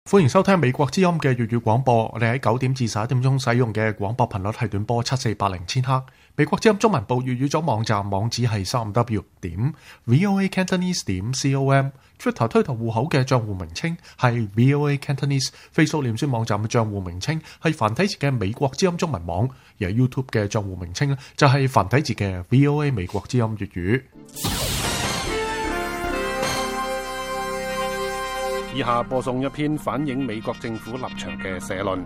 歡迎收聽美國之音嘅粵語廣播。我哋喺9點至11點鐘使用嘅廣播頻率係短波7480千赫。美國之音中文部粵語組網站網址係 3w.voacantonese.com。Twitter 推特戶口嘅賬戶名稱係 VOA Cantonese。Facebook 臉書網站嘅賬戶名稱係繁體字嘅美國之音中文網。而 YouTube 嘅賬戶名稱就係繁體字嘅 VOA 美國之音粵語。 以下播送一篇反映美國政府立場嘅社論。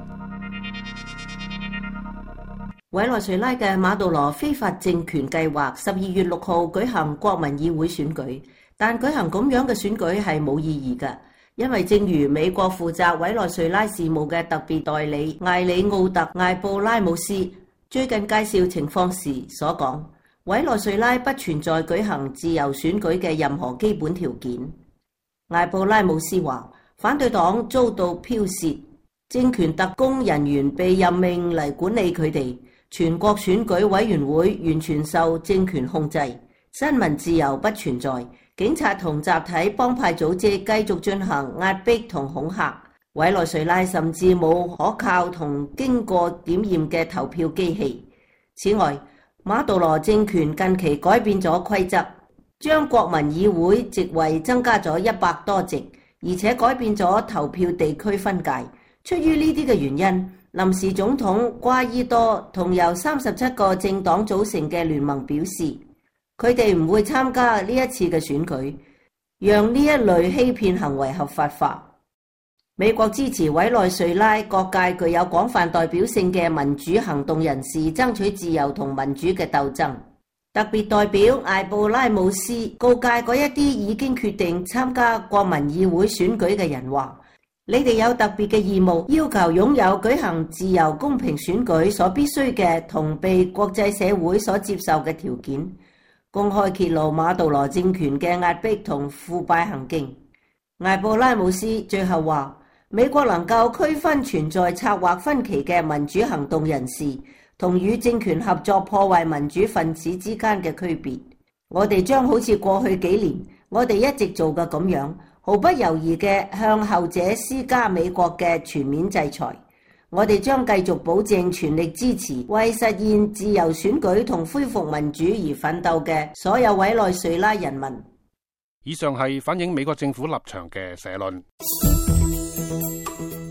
委內瑞拉嘅馬杜羅非法政權計劃12月6號舉行國民議會選舉，但舉行咁樣嘅選舉係冇意義嘅，因為正如美國負責委內瑞拉事務嘅特別代理艾里奧特艾布拉姆斯最近介紹情況時所講，委內瑞拉不存在舉行自由選舉嘅任何基本條件。艾布拉姆斯話，反對黨遭到剽竊，政權特工人員被任命嚟管理佢哋，全國選舉委員會完全受政權控制，新聞自由不存在，警察同集體幫派組織繼續進行壓迫同恐嚇，委內瑞拉甚至冇可靠同經過檢驗嘅投票機器。此外，馬杜羅政權近期改變咗規則，將國民議會席位增加咗100多席，而且改變咗投票地區分界。出於呢啲嘅原因，臨時總統瓜伊多同由37個政黨組成嘅聯盟表示，佢哋唔會參加呢一次嘅選舉，讓呢一類欺騙行為合法化。美國支持委內瑞拉各界具有廣泛代表性嘅民主行動人士爭取自由同民主嘅鬥爭。特別代表艾布拉姆斯告誡嗰一啲已經決定參加國民議會選舉嘅人話，你哋有特別嘅義務，要求擁有舉行自由公平選舉所必須嘅同被國際社會所接受嘅條件，公開揭露馬杜羅政權嘅壓迫同腐敗行徑。艾布拉姆斯最後話，美國能夠區分存在策劃分歧嘅民主行動人士同與政權合作破壞民主分子之間嘅區別。我哋將好似過去幾年我哋一直做嘅咁樣，毫不猶豫嘅向後者施加美國嘅全面制裁。我哋將繼續保證全力支持為實現自由選舉同恢復民主而奮鬥嘅所有委內瑞拉人民。 以上係反映美國政府立場嘅社論。